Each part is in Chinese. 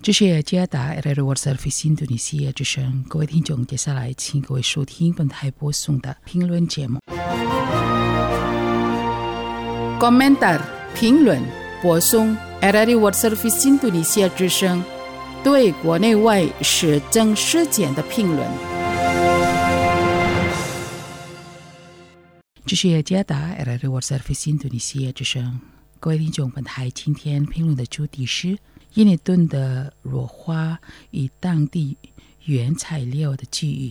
这是加达 World Service 印度尼西亚之声，各位听众，接下来请各位收听本台播送的评论节目。Komentar 评论播送 World Service 印度尼西亚之声对国内外时政事件的评论。这是加达 World Service 印度尼西亚之声，各位听众，本台今天评论的主题是印尼盾的弱化与当地原材料的机遇。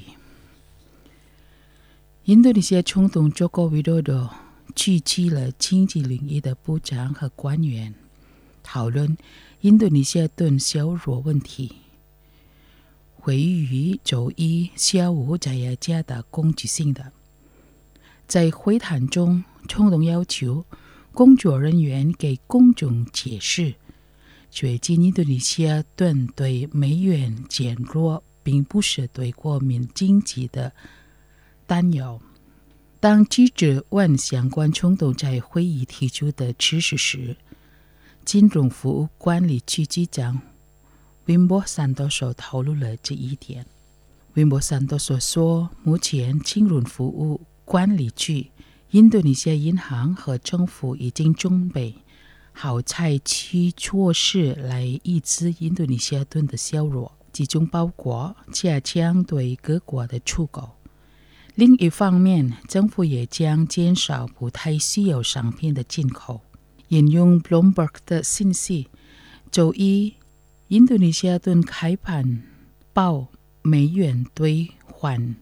印度尼西亚总统佐科维多多聚集了经济领域的部长和官员，讨论印度尼西亚盾削弱问题。会议于周一下午在雅加达公举行的。在会谈中，总统要求工作人员给公众解释最近印度尼西亚盾对美元减弱并不是对国民经济的担忧。当记者问相关总统在会议提出的指示时，金融服务管理局局长温波山多所透露了这一点。温波山多所说，目前金融服务管理局、印度尼西亚银行和政府已经准备好采取措施来抑制印度尼西亚盾的削弱，其中包括加强对各国的出口。另一方面，政府也将减少不太需要商品的进口。引用 Bloomberg 的信息，周一，印度尼西亚盾开盘报美元兑换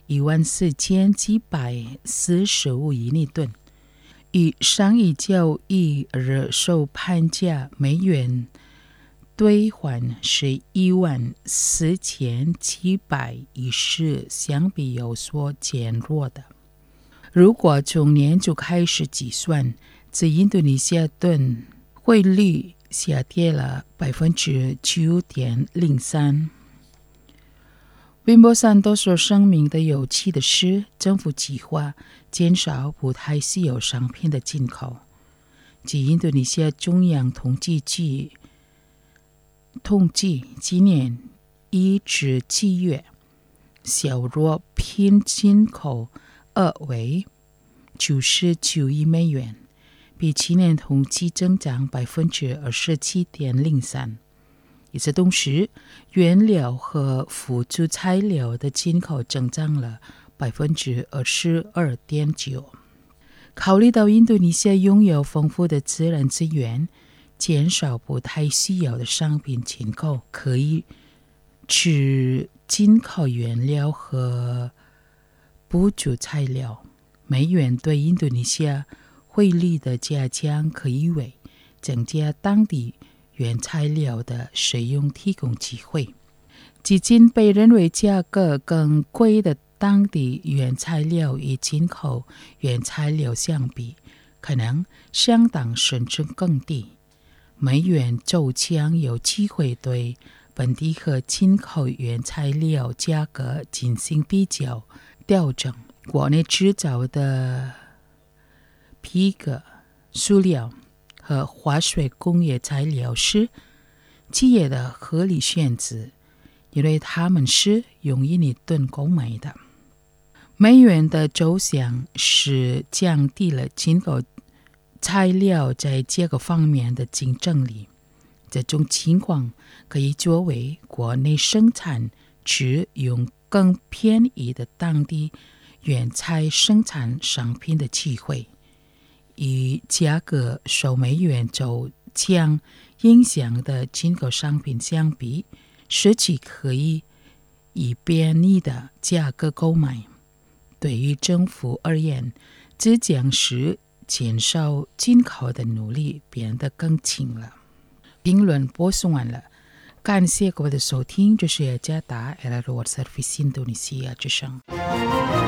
14745亿尼盾。与上一交易日收盘价美元兑换是14710相比有所减弱的。如果从年初开始计算，自印度尼西亚盾汇率下跌了 9.03%。温波山多所声明的有趣的是，政府计划减少不太稀有商品的进口。据印度尼西亚中央统计局统计，今年1至7月削弱品进口额为99亿美元，比去年同期增长 27.03%。与此同时，原料和辅助材料的进口增长了 22.9%。考虑到印度尼西亚拥有丰富的自然资源，减少不太需要的商品进口，可以只进口原料和辅助材料。美元对印度尼西亚汇率的下降可以为增加当地原材料的使用提供机会。几近被认为价格更贵的当地原材料与进口原材料相比，可能相当甚至更低。美元走强有机会对本地和进口原材料价格进行比较调整。国内制造的皮革、塑料和化学工业材料是企业的合理选择，因为他们是用印尼盾购买的。美元的走向是降低了进口材料在价格方面的竞争力。这种情况可以作为国内生产只用更便宜的当地原材生产商品的机会。与价格受美元走强影响的进口商品相比，实际可以以便宜的价格购买。对于政府而言，这将使减少进口的努力变得更轻了。评论播送完了，感谢各位的收听，这是加达 World Service 印度尼西亚之声。